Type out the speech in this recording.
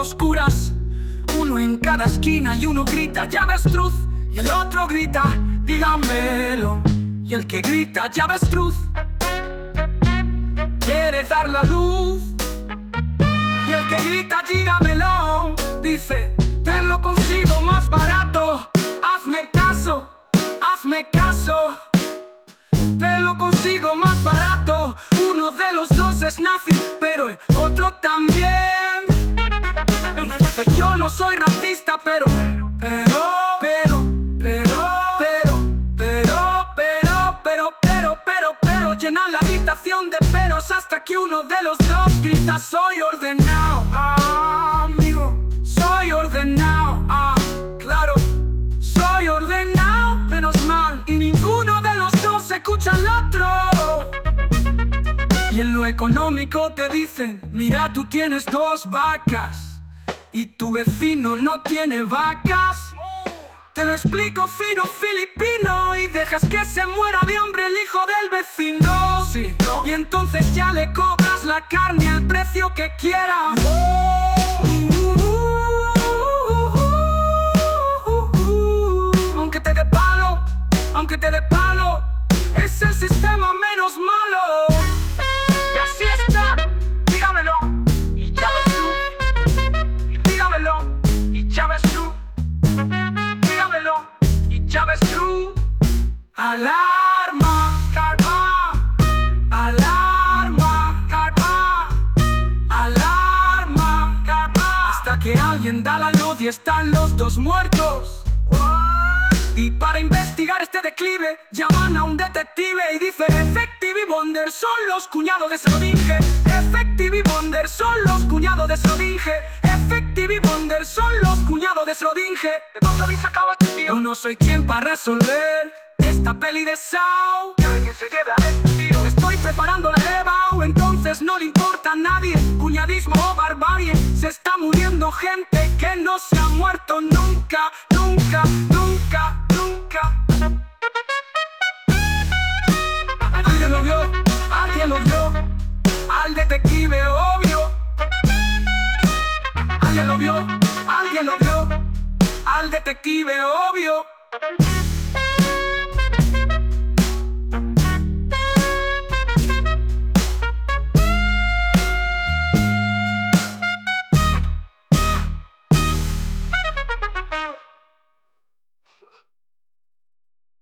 oscuras, uno en cada esquina y uno grita "ya avestruz", y el otro grita "dígamelo", y el que grita "ya avestruz" quiere dar la luz, y el que grita "dígamelo" dice "te lo consigo más barato, hazme caso, hazme caso". Te lo consigo más barato. Uno de los dos es nazi, pero el otro también. Yo no soy racista, pero llenan la habitación de peros hasta que uno de los dos grita "soy ordenado". Amigo, soy ordenado. Claro, soy ordenado, menos mal. Y ninguno de los dos escucha al otro. Y en lo económico te dicen "mira, tú tienes 2 vacas y tu vecino no tiene vacas". Te lo explico fino filipino y dejas que se muera de hambre el hijo del vecino. Sí, y entonces ya le cobras la carne al precio que quiera. Aunque te dé palo, aunque te dé palo, es el sistema menos malo. Y así está, dígamelo, y ya ves tú. Dígamelo, y ya ves tú. Dígamelo, y ya ves tú. Alarma, carpa. Alarma, carpa. Alarma, carpa. Hasta que alguien da la luz y están los dos muertos. Y para investigar este declive llaman a un detective y dice "Effective y Bonder son los cuñados de Schrödinger". Effective y Bonder son los cuñados de Schrödinger. Effective y Bonder son los cuñados de Schrödinger. ¿De dónde habéis sacado este tío? Yo no soy quien para resolver esta peli de Saw. Que alguien se lleve a este tío. Estoy preparando la EVA, o entonces no le importa a nadie. Cuñadismo o barbarie. Se está muriendo gente que no se ha muerto nunca, nunca, nunca, nunca. Alguien lo vio, alguien lo vio. Al detective obvio. Alguien lo vio, alguien lo vio. Al detective obvio.